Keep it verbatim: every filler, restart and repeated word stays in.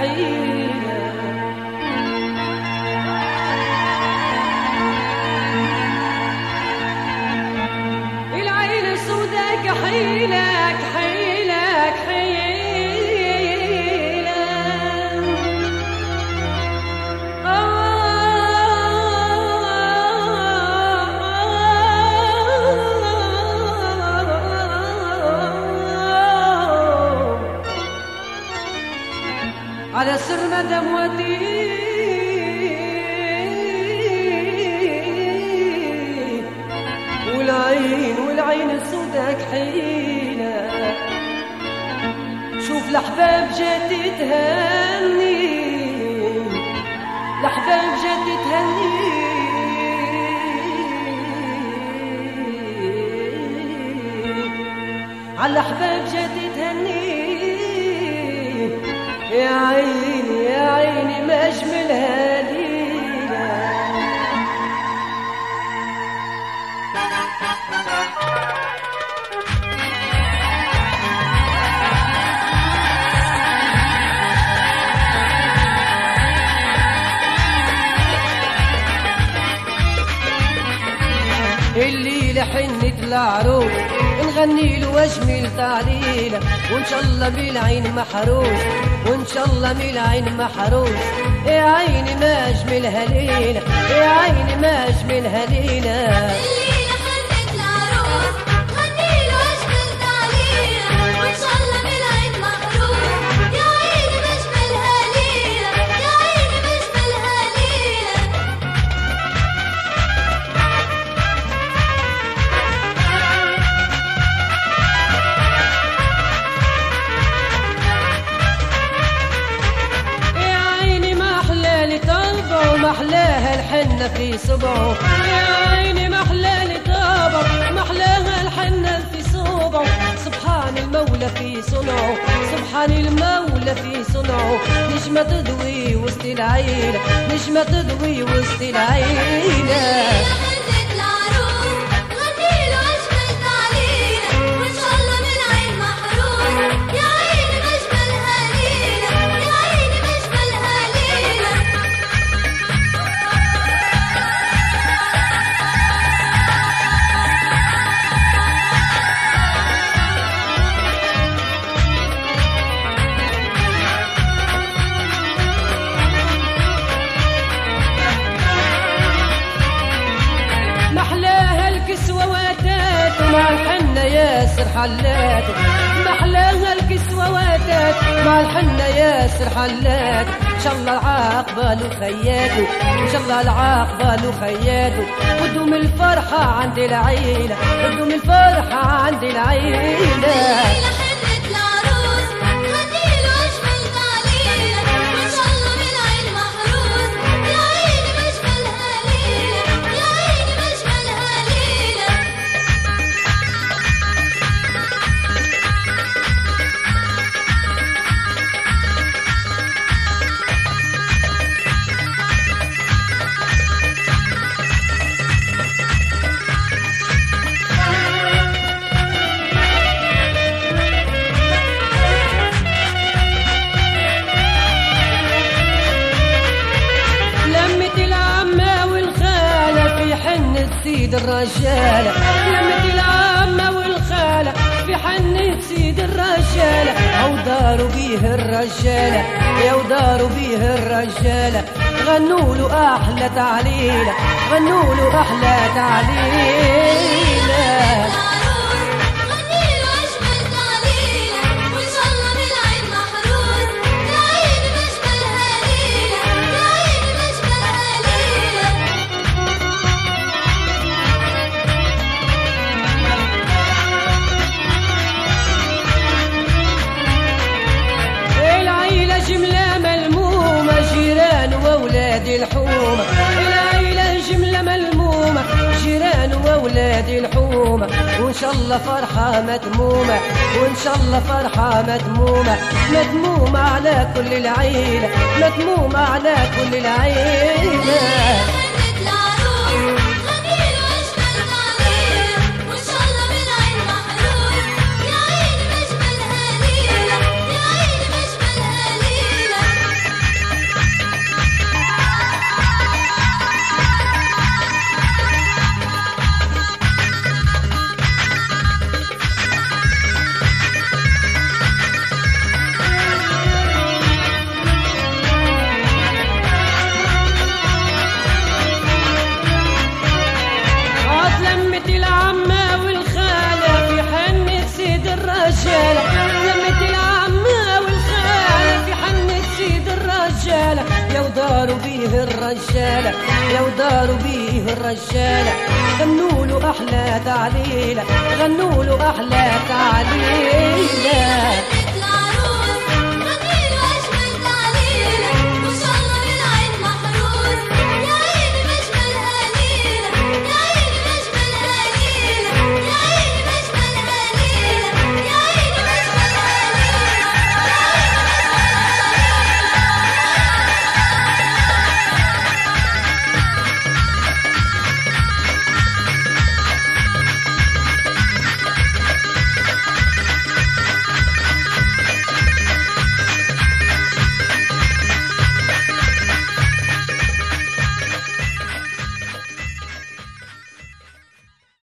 حيلة. العين السوداء كحيلك حيلك حيلة. على سر مدام ودي والعين والعين السوداء كحيلة. شوف الأحباب جاتي تهني، الأحباب جاتي تهني على الأحباب جاتي تهني. يا عيني يا عيني ما أجملها ليلة. الليلة حنة العروس نغني له واجمل تعليله، وان شاء الله بالعين محروس، وان شاء الله بالعين محروس. يا عيني ما اجملها ليله، يا عيني ما اجملها ليله. الليلة حنة العروس نغني له واجمل تعليله، وان شاء الله بالعين محروس. يا عيني ما اجملها ليله، يا عيني ما اجملها ليله. محلاها الحنة في صبعه، يا عيني محلالي طابع، محلاها الحنة في صبعه. سبحان المولى في صنعه، سبحان المولى في صنعه. نجمة تضوي وسط العيلة، نجمة تضوي وسط العيلة. مع الحنة ياسر حلات، محلاها الكسوة واتات مع الحنة ياسر حلات. إن شاء الله العاقبة له خياته، إن شاء الله العاقبة له خياته. ودوم الفرحة عند العيلة، ودوم الفرحة عند العيلة. سيد الرجالة لمت العامة والخالة في حنة سيد الرجالة. أو داروا بيه الرجالة، يا وداروا بيه الرجالة. غنوا له أحلى تعليلة، غنوا له أحلى تعليلة. وأولاد الحومة العيلة جملة ملمومة، جيران وأولاد الحومة. وإن شاء الله فرحة متمومة، وإن شاء الله فرحة متمومة. متمومة على كل العيلة، متمومة على كل العيلة. داروا بيه الرجالة يا وداروا بيه الرجالة غنوا له أحلى تعليلة غنوا له أحلى تعليلة